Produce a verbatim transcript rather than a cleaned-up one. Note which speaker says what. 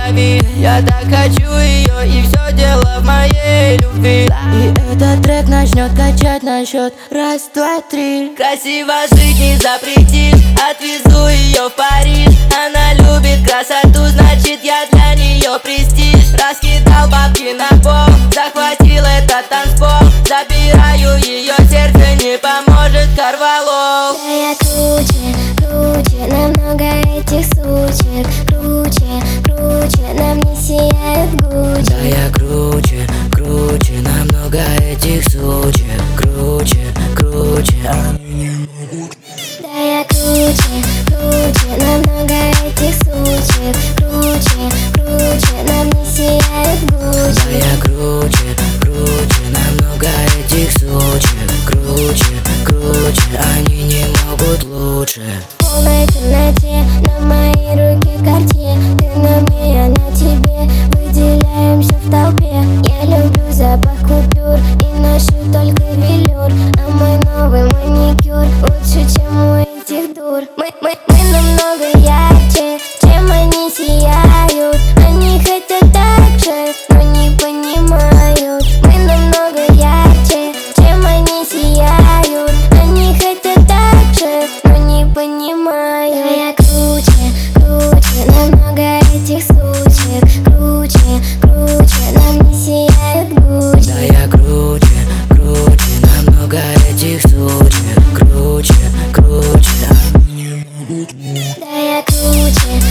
Speaker 1: крови. Я так хочу ее, и все дело в моей любви. И этот трек начнет качать на счет раз, два, три. Красиво жить не запретишь, отвезу ее в Париж. Она любит красоту, значит я для нее престиж. Раскидал бабки на пол, захватил этот танцпол. Забираю ее сердце, не поможет Корвалол.
Speaker 2: Да я круче, круче, намного этих сучек. Круче, круче, на мне сияет Гуччи.
Speaker 1: Да я круче, круче, намного этих сучек. Круче, круче, они не могут.
Speaker 2: Да я круче, круче, намного этих сучек. Круче, круче, на мне сияет Гуччи.
Speaker 1: Да я круче, круче, намного этих сучек. Круче, круче, они не могут лучше.
Speaker 2: В полной темноте на моей руке Cartier. Ты на мне, я на тебе, выделяемся в толпе. Я люблю запах купюр и ношу только велюр. А мой новый маникюр лучше, чем у этих дур. Мы, мы, мы намного ярче, чем они сияют. Они хотят так же, но не понимают. Мы намного ярче, чем они сияют. Они хотят так же, но не понимают. Да я круче, круче, намного этих сучек. Круче, круче, на мне сияет Гуччи.
Speaker 1: Да я круче, круче, намного этих сучек. Круче, круче, они не могут лучше.
Speaker 2: Да я круче,